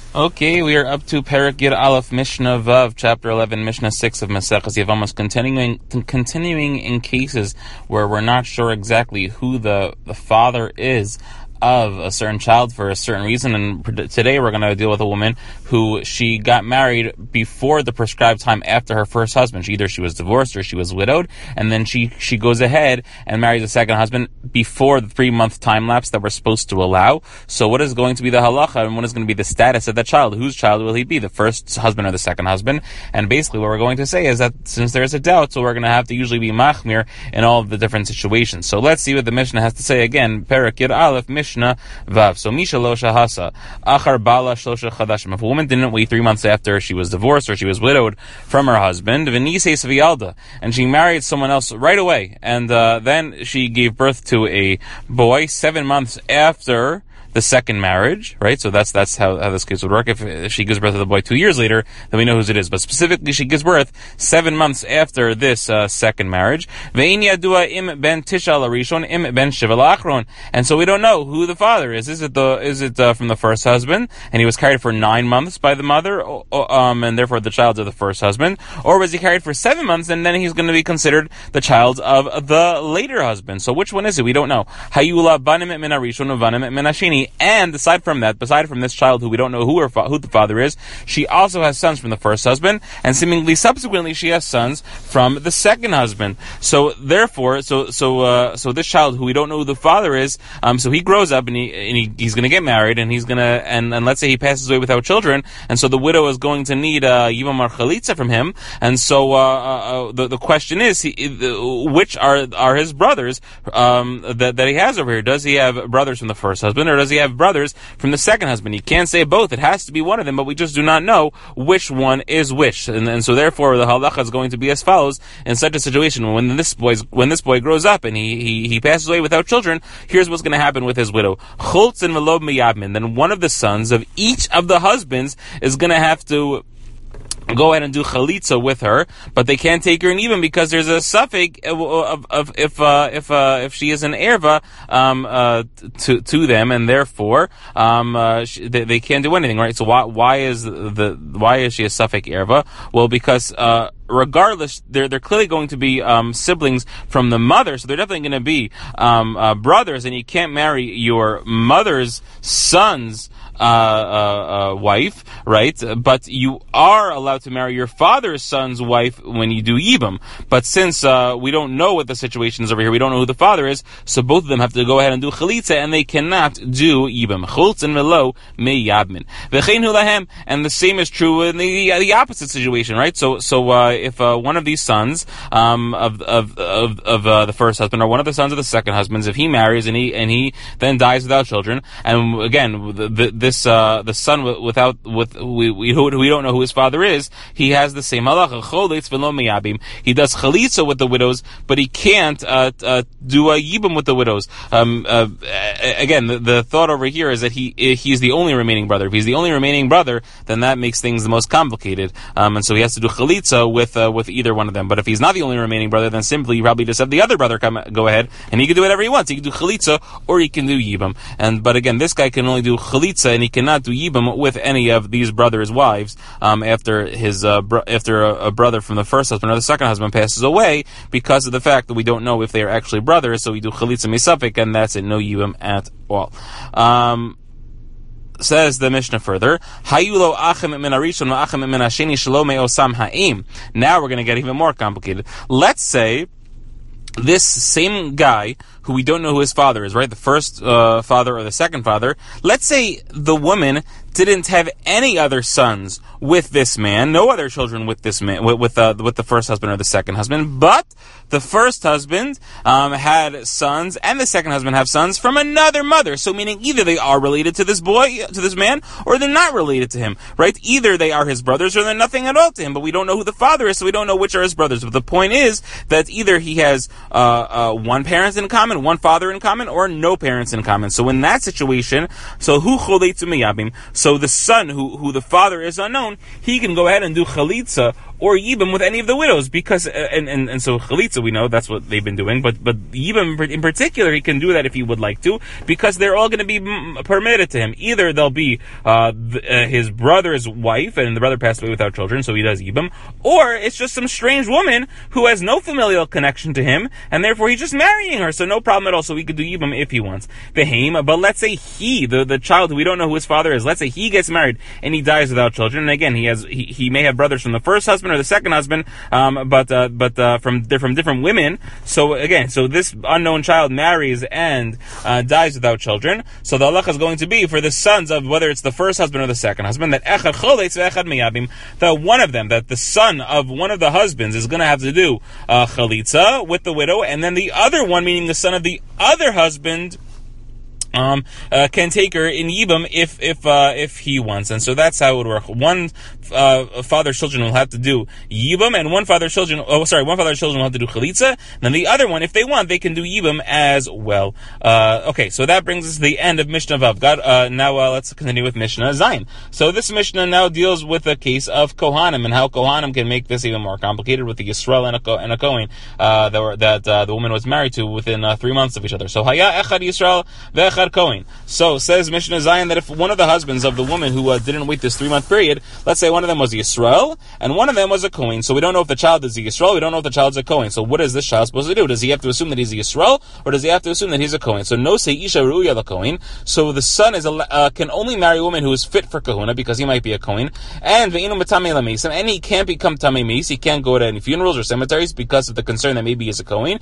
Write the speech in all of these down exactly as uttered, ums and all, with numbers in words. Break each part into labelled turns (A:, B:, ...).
A: Okay, we are up to Perek Yud Aleph, Mishnah Vav, Chapter eleven, Mishnah six of Maseches Yevamos, continuing continuing in cases where we're not sure exactly who the, the father is of a certain child for a certain reason. And today we're going to deal with a woman who she got married before the prescribed time after her first husband. She, either she was divorced or she was widowed, and then she, she goes ahead and marries a second husband before the three-month time lapse that we're supposed to allow. So what is going to be the halacha, and what is going to be the status of that child? Whose child will he be, the first husband or the second husband? And basically what we're going to say is that since there's a doubt, so we're going to have to usually be machmir in all of the different situations. So let's see what the Mishnah has to say. Again, Perek Yud Aleph, Mishnah Vav. So Misha lo shahasa achar bala shlosha chadashim. If a woman didn't wait three months after she was divorced or she was widowed from her husband, v'niseis v'yalda, and she married someone else right away, and uh, then she gave birth to a boy seven months after the second marriage, right? So that's that's how, how this case would work. If, if she gives birth to the boy two years later, then we know whose it is. But specifically, she gives birth seven months after this uh, second marriage. Ve'in yadua im ben tisha larishon im ben shiva la'achron. And so we don't know who the father is. Is it the is it uh, from the first husband, and he was carried for nine months by the mother, or, um, and therefore the child of the first husband, or was he carried for seven months, and then he's going to be considered the child of the later husband? So which one is it? We don't know. Hayula banim min harishon uvanim min hasheni. And aside from that, aside from this child who we don't know who her fa- who the father is, she also has sons from the first husband, and seemingly subsequently she has sons from the second husband. So therefore, so so uh, so this child who we don't know who the father is, um, so he grows up and he and he, he's going to get married, and he's going to and, and let's say he passes away without children, and so the widow is going to need uh, Yivam or Chalitza from him, and so uh, uh, the the question is, he, which are are his brothers um, that that he has over here? Does he have brothers from the first husband, or does he have brothers from the second husband? He can't say both. It has to be one of them, but we just do not know which one is which. And, and so therefore the halacha is going to be as follows. In such a situation, when this boy's, when this boy grows up and he, he, he passes away without children, here's what's going to happen with his widow. Chultz and Velob Miyabmin. Then one of the sons of each of the husbands is going to have to go ahead and do chalitza with her, but they can't take her in even because there's a suffix of, of, of if uh, if uh, if she is an erva um, uh, to to them, and therefore um, uh, she, they, they can't do anything, right? So why why is the why is she a suffix erva? Well, because uh, regardless, they're they're clearly going to be um, siblings from the mother, so they're definitely going to be um, uh, brothers, and you can't marry your mother's son's Uh, uh, uh, wife, right? But you are allowed to marry your father's son's wife when you do Yibam. But since uh, we don't know what the situation is over here, we don't know who the father is, so both of them have to go ahead and do Chalitza, and they cannot do Yibam. Chultz and Melo me Yabmin. V'chein hu lahem, and the same is true in the the opposite situation, right? So so uh, if uh, one of these sons um, of of of, of uh, the first husband, or one of the sons of the second husband, if he marries and he and he then dies without children, and again the, the, this This, uh, the son without, with, we, we, we don't know who his father is, he has the same halacha. He does chalitza with the widows, but he can't, uh, uh, do a yibam with the widows. Um, uh, again, the, the thought over here is that he, he's the only remaining brother. If he's the only remaining brother, then that makes things the most complicated. Um, and so he has to do chalitza with, uh, with either one of them. But if he's not the only remaining brother, then simply you probably just have the other brother come, go ahead, and he can do whatever he wants. He can do chalitza, or he can do yibam. And, but again, this guy can only do chalitza, and he cannot do yibam with any of these brothers' wives um, after his uh, bro- after a, a brother from the first husband or the second husband passes away, because of the fact that we don't know if they are actually brothers. So we do chalitza misafik, and that's it, no yibam at all. Um, Says the Mishnah further, Hayulo achem min harishon v'achem min hasheni shelo me'osam ha'im. Now we're going to get even more complicated. Let's say this same guy, who we don't know who his father is, right? The first uh, father or the second father. Let's say the woman didn't have any other sons with this man, no other children with this man, with with, uh, with the first husband or the second husband, but the first husband um, had sons, and the second husband have sons from another mother. So meaning either they are related to this boy, to this man, or they're not related to him, right? Either they are his brothers, or they're nothing at all to him, but we don't know who the father is, so we don't know which are his brothers. But the point is that either he has uh, uh, one parent in common, one father in common, or no parents in common. So in that situation, so who choletzu miyabim, so the son who, who the father is unknown, he can go ahead and do chalitza or Yibam with any of the widows, because, uh, and, and, and so Chalitza, we know that's what they've been doing, but, but Yibam in particular, he can do that if he would like to, because they're all going to be permitted to him. Either they'll be, uh, the, uh, his brother's wife, and the brother passed away without children, so he does Yibam, or it's just some strange woman who has no familial connection to him, and therefore he's just marrying her, so no problem at all, so he could do Yibam if he wants. Beheim, but let's say he, the, the child who we don't know who his father is, let's say he gets married, and he dies without children, and again, he has, he, he may have brothers from the first husband or the second husband, um, but, uh, but, uh, from, they're from different women, so again, so this unknown child marries and, uh, dies without children, so the halacha is going to be for the sons of, whether it's the first husband or the second husband, that echad choletz ve'echad miyabim, that one of them, that the son of one of the husbands is going to have to do, uh, chalitza with the widow, and then the other one, meaning the son of the other husband, Um, uh, can take her in Yibam if, if, uh, if he wants. And so that's how it would work. One, uh, father's children will have to do Yibam, and one father's children, oh, sorry, one father's children will have to do Chalitza, and then the other one, if they want, they can do Yibam as well. Uh, okay, so that brings us to the end of Mishnah Vav. God, uh, now, uh, let's continue with Mishnah Zayin. So this Mishnah now deals with the case of Kohanim, and how Kohanim can make this even more complicated with the Yisrael and a, Ko- and a Kohen, uh, that, were, that, uh, the woman was married to within, uh, three months of each other. So, Haya Echad Yisrael, Ve'echad Kohen. So says Mishnah Zayin that if one of the husbands of the woman who uh, didn't wait this three month period, let's say one of them was a Yisrael and one of them was a Kohen, so we don't know if the child is a Yisrael, we don't know if the child's a Kohen. So what is this child supposed to do? Does he have to assume that he's a Yisrael, or does he have to assume that he's a Kohen? So no say Isha Ruya the Kohen. So the son is a, uh, can only marry a woman who is fit for Kahuna because he might be a Kohen, and Ve'inu Matame Lamesim, and he can't become Tamei Meis, he can't go to any funerals or cemeteries because of the concern that maybe he's a Kohen.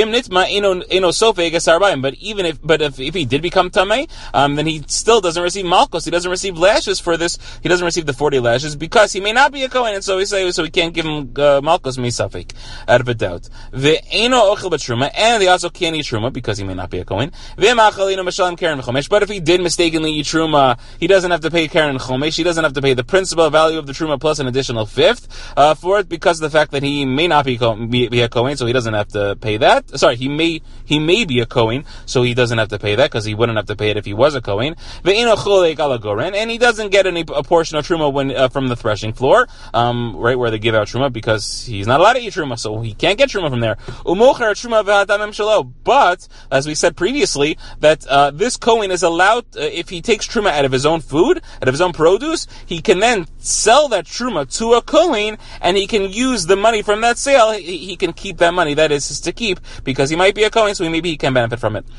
A: But even if, but if, if he did become Tamei, Um, then he still doesn't receive malchus. He doesn't receive lashes for this. He doesn't receive the forty lashes because he may not be a kohen, and so we say so we can't give him uh, malchus misafik out of a doubt. Ve'eno ochel b'truma, and they also can't eat truma because he may not be a kohen. Ve'machalino m'shalim keren v'chomesh. But if he did mistakenly eat truma, he doesn't have to pay keren chomesh. He doesn't have to pay the principal value of the truma plus an additional fifth uh, for it because of the fact that he may not be, be, be a kohen, so he doesn't have to pay that. Sorry, he may he may be a kohen, so he doesn't have to pay that because he wouldn't have to pay it if he was a kohen, and he doesn't get any a portion of truma when uh, from the threshing floor, um, right where they give out truma, because he's not allowed to eat truma, so he can't get truma from there. But as we said previously, that uh, this kohen is allowed uh, if he takes truma out of his own food, out of his own produce, he can then sell that truma to a kohen, and he can use the money from that sale. He, he can keep that money. That is to keep because he might be a kohen, so maybe he can benefit from it.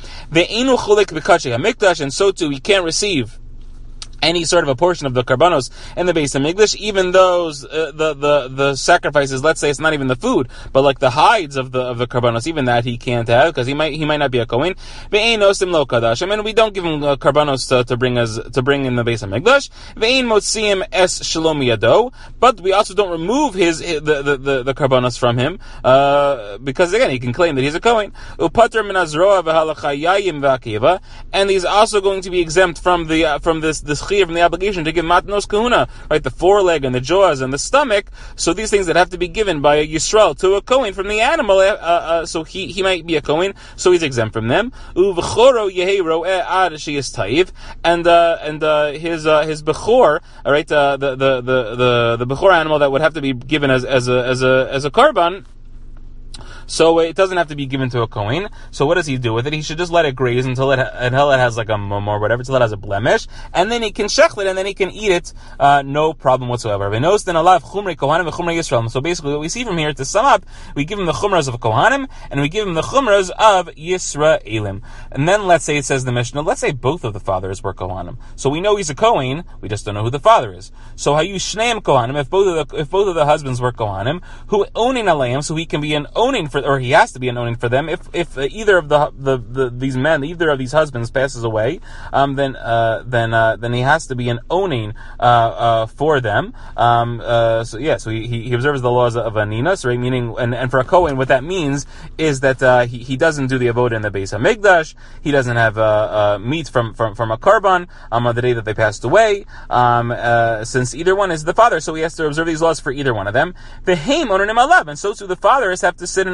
A: And so too, he can't receive any sort of a portion of the karbanos in the Beis Hamikdash, even those uh, the the the sacrifices. Let's say it's not even the food, but like the hides of the of the karbanos, even that he can't have because he might he might not be a kohen. Ve'ein osim lo kadash. I mean, we don't give him uh, karbanos to, to bring us to bring in the Beis Hamikdash. Ve'ein motziim es shalom yado. But we also don't remove his, his the, the the the karbanos from him uh, because again he can claim that he's a kohen. Upater min hazroa v'halachayayim v'akiva, and he's also going to be exempt from the uh, from this this from the obligation to give matnos kahuna, right, the foreleg and the jaws and the stomach, so these things that have to be given by a Yisrael to a kohen from the animal, uh, uh, so he, he might be a kohen, so he's exempt from them. Uv'choro yehi ro'eh ad sheyis taiv, and uh, and uh, his uh, his bechor, all right, uh, the the the the the bechor animal that would have to be given as as a as a as a korban. So it doesn't have to be given to a kohen. So what does he do with it? He should just let it graze until it until it has like a mum or whatever, until it has a blemish, and then he can shechel it, and then he can eat it, uh, no problem whatsoever. So basically, what we see from here, to sum up, we give him the chumras of kohanim, and we give him the chumras of Yisraelim. And then let's say it says the Mishnah, let's say both of the fathers were kohanim. So we know he's a kohen, we just don't know who the father is. So hayu shneim kohanim, if both of the if both of the husbands were kohanim, who owning aleim, so he can be an owning for, or he has to be an owning for them. If if uh, either of the, the the these men, either of these husbands passes away, um, then uh, then uh, then he has to be an owning uh, uh, for them. Um, uh, so yeah, so he, he observes the laws of aninas, right? Meaning, and, and for a kohen, what that means is that uh, he he doesn't do the avodah in the Beis Hamikdash. He doesn't have uh, uh, meat from from from a korban um, on the day that they passed away. Um, uh, since either one is the father, so he has to observe these laws for either one of them. The heim onanim alav, and so too the fathers have to sit in a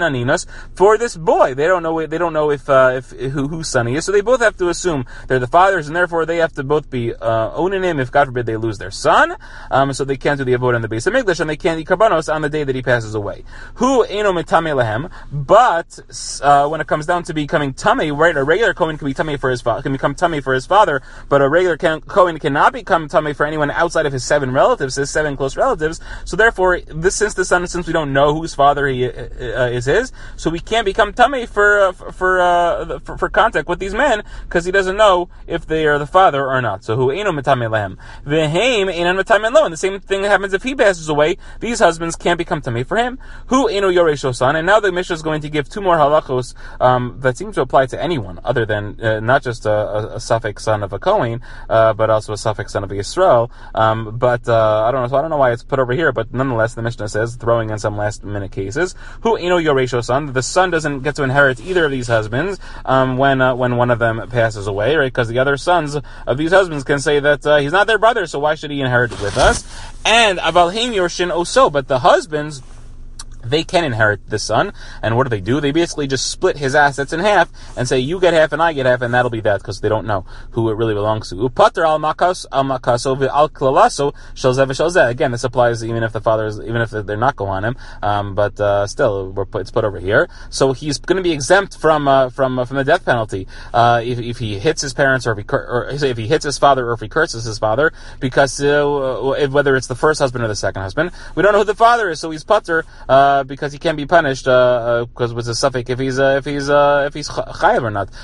A: Aninos for this boy. They don't know. They don't know if uh, if who whose son he is. So they both have to assume they're the fathers, and therefore they have to both be uh, onanim. If God forbid they lose their son, um, so they can't do the avodah in the Beis Hamikdash, and they can't eat karbanos on the day that he passes away. Who eno mitame lehem? But uh, when it comes down to becoming tummy, right? A regular Kohen can be tummy for his father, can become tummy for his father, but a regular Kohen cannot become tummy for anyone outside of his seven relatives, his seven close relatives. So therefore, this since the son, since we don't know whose father he uh, is his, so we can't become tummy for uh, for, uh, for for contact with these men because he doesn't know if they are the father or not. So who eno mitame lehem v'heim einan mitame lo, and the same thing happens if he passes away. These husbands can't become tummy for him. Who eno yoresho son, and now the Mishnah is going to give two more halachos um, that seem to apply to anyone other than uh, not just a, a, a suffix son of a Kohen, uh, but also a suffix son of a Yisrael. Um, but uh, I don't know. So I don't know why it's put over here. But nonetheless, the Mishnah says, throwing in some last minute cases, who eno yoresho son, the son doesn't get to inherit either of these husbands um, when uh, when one of them passes away, right? Because the other sons of these husbands can say that uh, he's not their brother, so why should he inherit with us? And aval heim yorshin oso, but the husbands, they can inherit the son, and what do they do? They basically just split his assets in half and say, you get half and I get half, and that'll be that, because they don't know who it really belongs to. Upater al makas al makaso al klalaso shalzeh v'shalzeh. Again, this applies even if the father is, even if they're not Kohanim, um, but uh, still, we're put, it's put over here. So he's going to be exempt from uh, from uh, from the death penalty uh, if if he hits his parents, or if he cur- or if he hits his father, or if he curses his father, because uh, if, whether it's the first husband or the second husband, we don't know who the father is, so he's pater. Uh, Uh, because he can't be punished uh, because uh, with a suffix if he's uh, if he's uh, if he's chayav or not.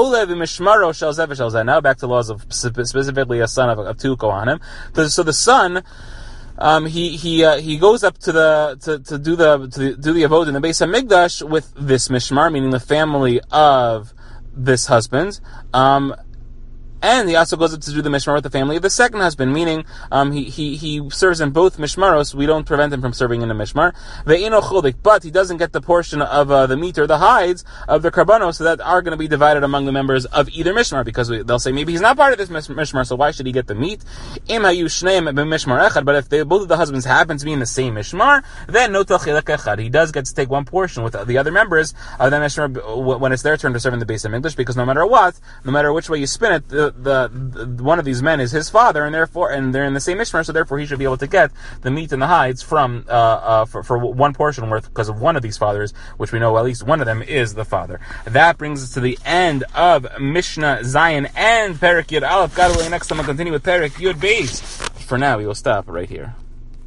A: Now back to laws of specifically a son of, of two kohanim. So the son, um, he he uh, he goes up to the to, to do the to do the avodah in the Beis Hamikdash with this mishmar, meaning the family of this husband. Um, And he also goes up to do the mishmar with the family of the second husband, meaning um, he, he he serves in both mishmaros. We don't prevent him from serving in the mishmar. But he doesn't get the portion of uh, the meat or the hides of the karbanos that are going to be divided among the members of either mishmar, because we, they'll say maybe he's not part of this mishmar, so why should he get the meat? But if they, both of the husbands happen to be in the same mishmar, then no he does get to take one portion with the other members of the mishmar when it's their turn to serve in the Beis Hamikdash, because no matter what, no matter which way you spin it, the The, the one of these men is his father, and therefore, and they're in the same mishmar, so therefore he should be able to get the meat and the hides from uh, uh, for, for one portion worth, because of one of these fathers, which we know at least one of them is the father. That brings us to the end of Mishnah Zion and Perek Yud Aleph. God willing, next time I'll continue with Perek Yud Beis. For now, we will stop right here.